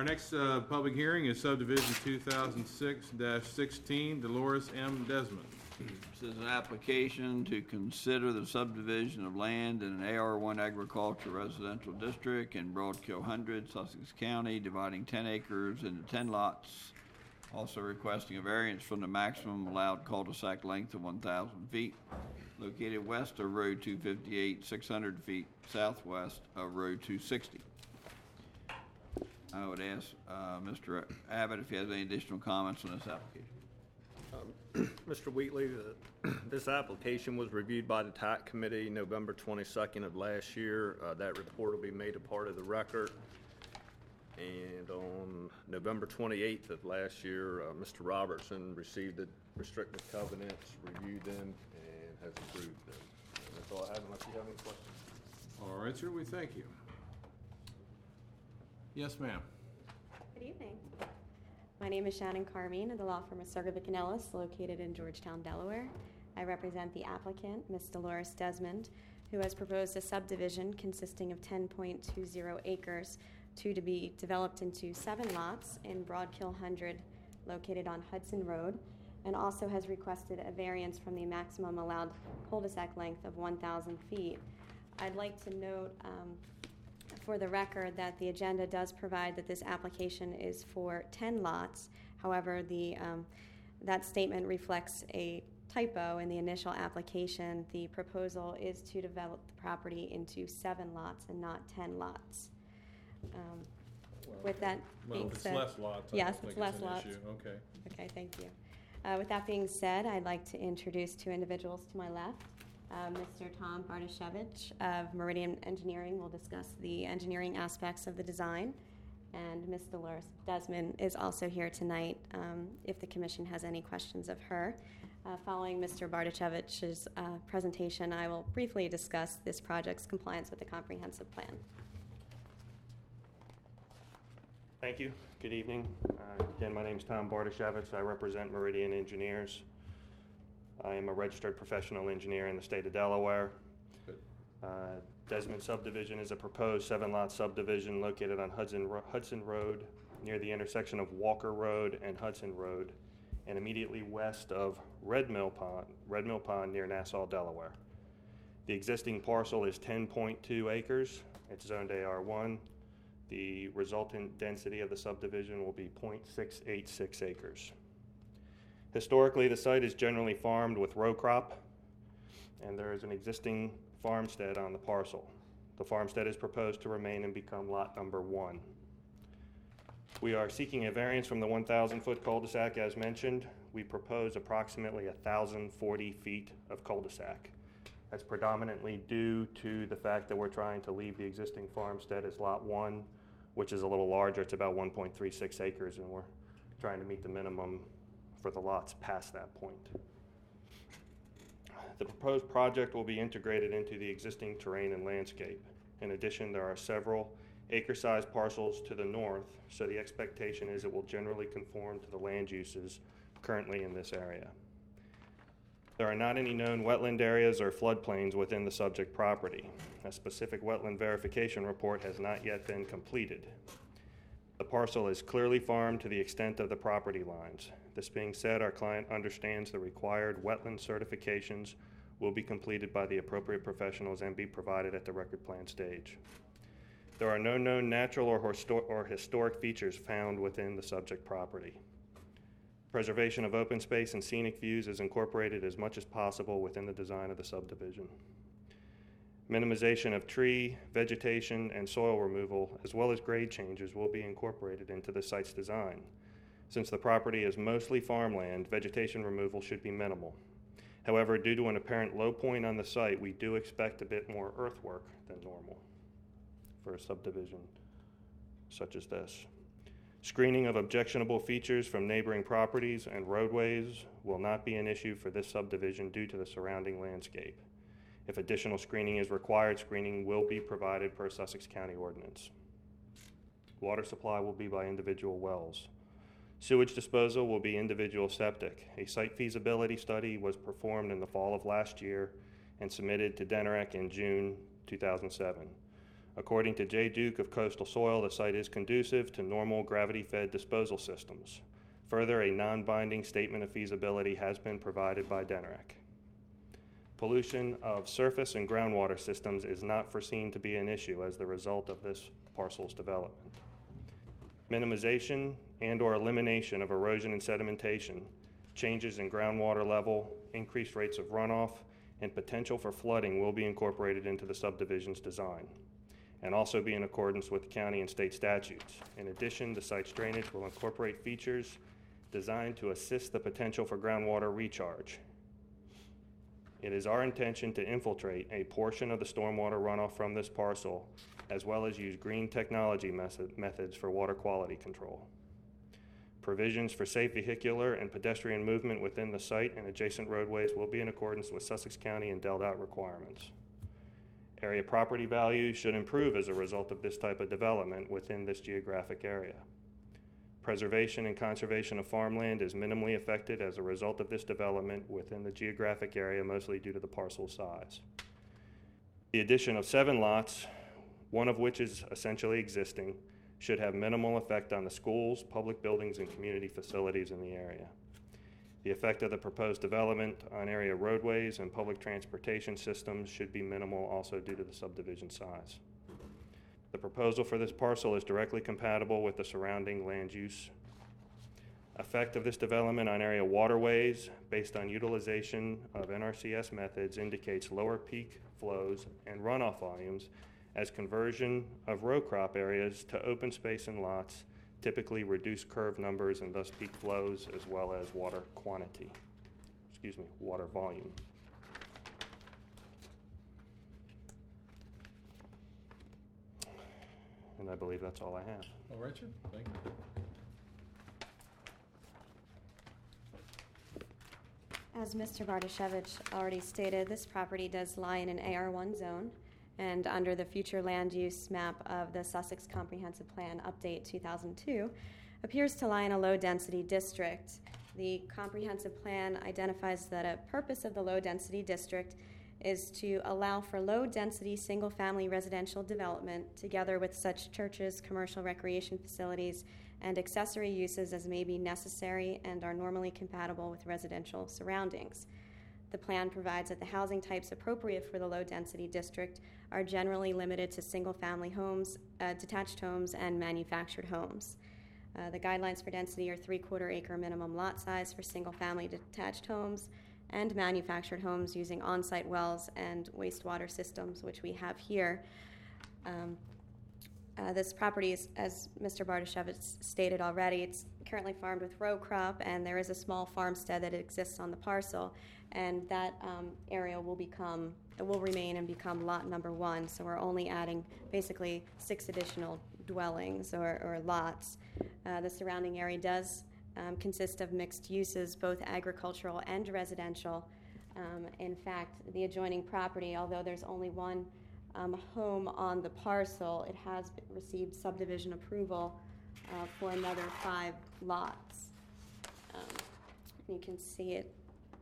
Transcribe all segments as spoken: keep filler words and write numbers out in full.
Our next uh, public hearing is subdivision two thousand six dash sixteen, Dolores M. Desmond. This is an application to consider the subdivision of land in an A R one agriculture residential district in Broadkill Hundred, Sussex County, dividing ten acres into ten lots. Also requesting a variance from the maximum allowed cul-de-sac length of one thousand feet, located west of Road two fifty-eight, six hundred feet southwest of Road two sixty. I would ask uh, Mister Abbott if he has any additional comments on this application. Um, Mister Wheatley, uh, this application was reviewed by the T A C Committee November twenty-second of last year. Uh, that report will be made a part of the record. And on November twenty-eighth of last year, uh, Mister Robertson received the restrictive covenants, reviewed them, and has approved them. And that's all I have, unless you have any questions. All right, sir, we thank you. Yes, ma'am. Good evening. My name is Shannon Carmine of the law firm of Sergovic and Ellis, located in Georgetown, Delaware. I represent the applicant, Miz Dolores Desmond, who has proposed a subdivision consisting of ten point two zero acres to, to be developed into seven lots in Broadkill Hundred, located on Hudson Road, and also has requested a variance from the maximum allowed cul-de-sac length of one thousand feet. I'd like to note um, for the record that the agenda does provide that this application is for ten lots. However, the um, that statement reflects a typo in the initial application. The proposal is to develop the property into seven lots and not ten lots. Um, Well, with that Well, being if it's said, less lots, I yes, don't think it's less it's an lots. issue. Okay. Okay, thank you. Uh, with that being said, I'd like to introduce two individuals to my left. Uh, Mister Tom Bartashevich of Meridian Engineering will discuss the engineering aspects of the design, and Miz Dolores Desmond is also here tonight um, if the Commission has any questions of her. Uh, following Mister Bartashevich's uh, presentation, I will briefly discuss this project's compliance with the comprehensive plan. Thank you. Good evening. Uh, again, my name is Tom Bartashevich. I represent Meridian Engineers. I am a registered professional engineer in the state of Delaware. Uh, Desmond Subdivision is a proposed seven-lot subdivision located on Hudson, Ro- Hudson Road near the intersection of Walker Road and Hudson Road, and immediately west of Red Mill Pond, Red Mill Pond near Nassau, Delaware. The existing parcel is ten point two acres. It's zoned A R one. The resultant density of the subdivision will be zero point six eight six acres. Historically, the site is generally farmed with row crop, and there is an existing farmstead on the parcel. The farmstead is proposed to remain and become lot number one. We are seeking a variance from the one thousand foot cul-de-sac as mentioned. We propose approximately one thousand forty feet of cul-de-sac. That's predominantly due to the fact that we're trying to leave the existing farmstead as lot one, which is a little larger. It's about one point three six acres, and we're trying to meet the minimum for the lots past that point. The proposed project will be integrated into the existing terrain and landscape. In addition, there are several acre-sized parcels to the north, so the expectation is it will generally conform to the land uses currently in this area. There are not any known wetland areas or floodplains within the subject property. A specific wetland verification report has not yet been completed. The parcel is clearly farmed to the extent of the property lines. This being said, our client understands the required wetland certifications will be completed by the appropriate professionals and be provided at the record plan stage. There are no known natural or, histor- or historic features found within the subject property. Preservation of open space and scenic views is incorporated as much as possible within the design of the subdivision. Minimization of tree, vegetation, and soil removal, as well as grade changes, will be incorporated into the site's design. Since the property is mostly farmland, vegetation removal should be minimal. However, due to an apparent low point on the site, we do expect a bit more earthwork than normal for a subdivision such as this. Screening of objectionable features from neighboring properties and roadways will not be an issue for this subdivision due to the surrounding landscape. If additional screening is required, screening will be provided per Sussex County ordinance. Water supply will be by individual wells. Sewage disposal will be individual septic. A site feasibility study was performed in the fall of last year and submitted to D E N R E C in June two thousand seven. According to Jay Duke of Coastal Soil, the site is conducive to normal gravity-fed disposal systems. Further, a non-binding statement of feasibility has been provided by D N R E C. Pollution of surface and groundwater systems is not foreseen to be an issue as the result of this parcel's development. Minimization and or elimination of erosion and sedimentation, changes in groundwater level, increased rates of runoff, and potential for flooding will be incorporated into the subdivision's design and also be in accordance with county and state statutes. In addition, the site's drainage will incorporate features designed to assist the potential for groundwater recharge. It is our intention to infiltrate a portion of the stormwater runoff from this parcel, as well as use green technology method, methods for water quality control. Provisions for safe vehicular and pedestrian movement within the site and adjacent roadways will be in accordance with Sussex County and D L D O T requirements. Area property values should improve as a result of this type of development within this geographic area. Preservation and conservation of farmland is minimally affected as a result of this development within the geographic area, mostly due to the parcel size. The addition of seven lots, one of which is essentially existing, should have minimal effect on the schools, public buildings, and community facilities in the area. The effect of the proposed development on area roadways and public transportation systems should be minimal also due to the subdivision size. The proposal for this parcel is directly compatible with the surrounding land use. Effect of this development on area waterways based on utilization of N R C S methods indicates lower peak flows and runoff volumes as conversion of row crop areas to open space and lots typically reduce curve numbers and thus peak flows as well as water quantity, excuse me, water volume. And I believe that's all I have. All right, Richard, thank you. As Mister Bartoshevich already stated, this property does lie in an A R one zone and under the future land use map of the Sussex Comprehensive Plan Update two thousand two, appears to lie in a low-density district. The comprehensive plan identifies that a purpose of the low-density district is to allow for low-density single-family residential development together with such churches, commercial recreation facilities, and accessory uses as may be necessary and are normally compatible with residential surroundings. The plan provides that the housing types appropriate for the low-density district are generally limited to single-family homes, uh, detached homes, and manufactured homes. Uh, the guidelines for density are three-quarter acre minimum lot size for single-family detached homes and manufactured homes using on-site wells and wastewater systems, which we have here. Um, uh, this property is, as Mister Bartoshevich stated already, it's currently farmed with row crop, and there is a small farmstead that exists on the parcel, and that um, area will become, it will remain and become lot number one. So we're only adding basically six additional dwellings or, or lots. Uh, the surrounding area does um, consist of mixed uses, both agricultural and residential. Um, in fact, the adjoining property, although there's only one um, home on the parcel, it has received subdivision approval uh, for another five lots. Um, you can see it.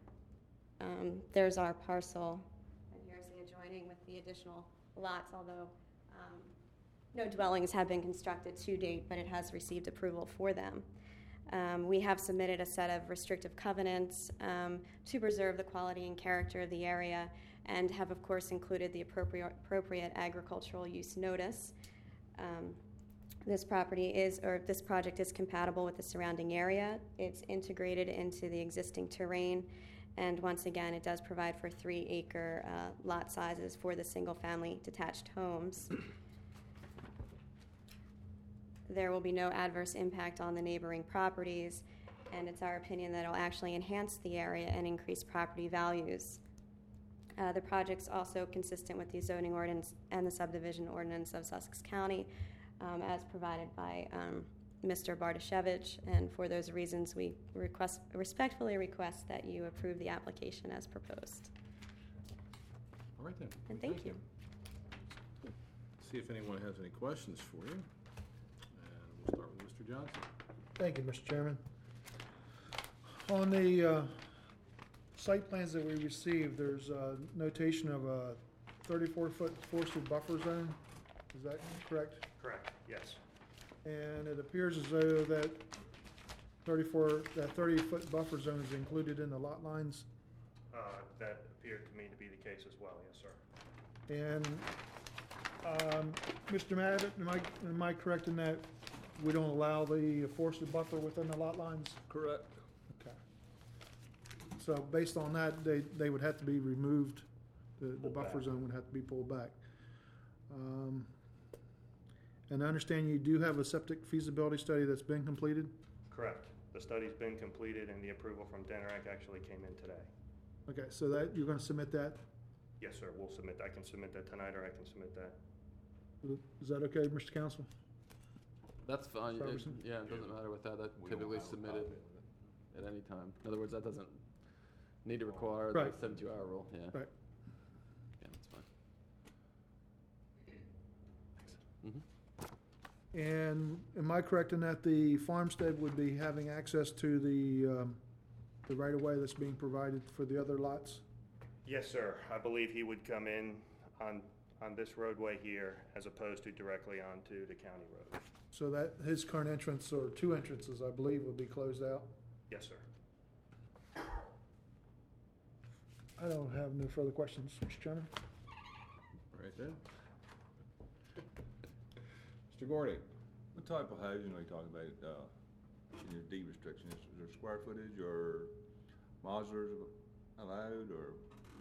Um, there's our parcel, and here's the adjoining with the additional lots, although um, no dwellings have been constructed to date, but it has received approval for them. Um, we have submitted a set of restrictive covenants um, to preserve the quality and character of the area, and have, of course, included the appropriate, appropriate agricultural use notice. Um, this property is, or this project is compatible with the surrounding area. It's integrated into the existing terrain, and once again, it does provide for three acre uh, lot sizes for the single-family detached homes. There will be no adverse impact on the neighboring properties, and it's our opinion that it will actually enhance the area and increase property values. Uh, the project's also consistent with the zoning ordinance and the subdivision ordinance of Sussex County, um, as provided by um, Mister Bartoshevich, and for those reasons, we request, respectfully request that you approve the application as proposed. All right then. And thank you. See if anyone has any questions for you. And we'll start with Mister Johnson. Thank you, Mister Chairman. On the uh, site plans that we received, there's a notation of a thirty-four foot forested buffer zone. Is that correct? Correct, yes. And it appears as though that thirty-four, that thirty-foot buffer zone is included in the lot lines. Uh, That appeared to me to be the case as well, yes, sir. And, um, Mister Madden, am I, am I correct in that we don't allow the forested buffer within the lot lines? Correct. Okay. So based on that, they, they would have to be removed, the, the Pulled buffer back. zone would have to be pulled back. Um, And I understand you do have a septic feasibility study that's been completed? Correct. The study's been completed and the approval from Denerac actually came in today. Okay, so that, you're gonna submit that? Yes, sir, we'll submit, I can submit that tonight or I can submit that. Is that okay, Mister Counsel? That's fine. It- Robertson? Yeah, it doesn't matter with that. That We don't typically have a submitted copy of it. at any time. In other words, that doesn't need to require Right. the seventy-two hour rule, yeah. Right. Yeah, that's fine. Mhm. And am I correct in that the farmstead would be having access to the, um, the right-of-way that's being provided for the other lots? Yes, sir, I believe he would come in on, on this roadway here as opposed to directly onto the county road. So that, his current entrance, or two entrances, I believe, will be closed out? Yes, sir. I don't have no further questions, Mister Chairman. Right there. Mister Gordy? What type of housing are you talking about, uh, in your deed restrictions? Is there square footage or modulars allowed, or?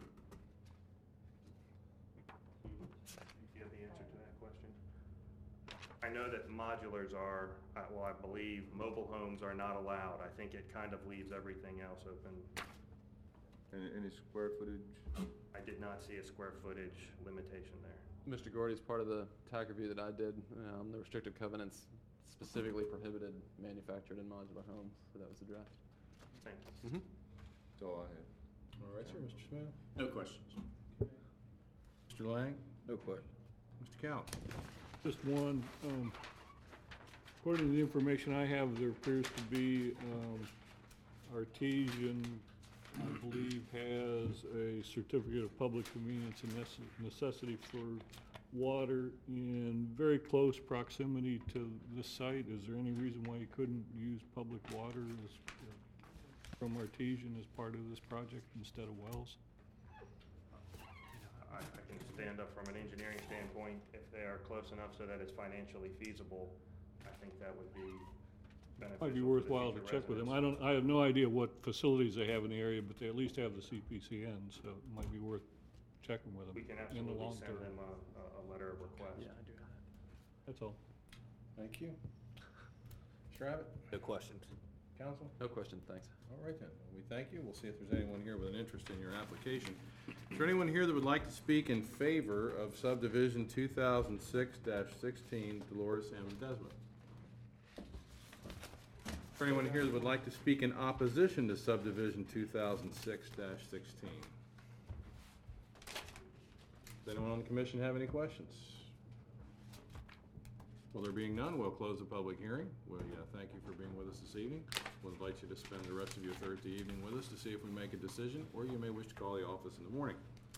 Do you have the answer to that question? I know that modulars are, uh, well, I believe mobile homes are not allowed. I think it kind of leaves everything else open. Any, any square footage? I did not see a square footage limitation there. Mister Gordy's part of the TAC review that I did. Um, the restrictive covenants specifically prohibited manufactured and modular homes, so that was addressed. Thank you. That's all I have. All right, sir. Mister Smith? No questions. Mister Lang? No question. Mister Couch? Just one, um, according to the information I have, there appears to be, um, Artesian, I believe, has a certificate of public convenience and necess- necessity for water in very close proximity to this site. Is there any reason why you couldn't use public water as, uh, from Artesian as part of this project instead of wells? I, I can stand up from an engineering standpoint, if they are close enough so that it's financially feasible, I think that would be beneficial. Might be for the worthwhile to future check with them. I residents. don't, I have no idea what facilities they have in the area, but they at least have the C P C N, so it might be worth checking with them We can in the absolutely long send term. them a, a, a letter of request. Yeah, I do have that. That's all. Thank you. Mister Abbott? No questions. Counsel? No question, thanks. All right then, we thank you. We'll see if there's anyone here with an interest in your application. Is there anyone here that would like to speak in favor of subdivision two thousand six sixteen Dolores M. Desmond? Is there anyone here that would like to speak in opposition to subdivision two thousand six sixteen? Does anyone on the commission have any questions? Well, there being none, we'll close the public hearing. We uh, thank you for being with us this evening. We'll invite you to spend the rest of your Thursday evening with us to see if we make a decision, or you may wish to call the office in the morning.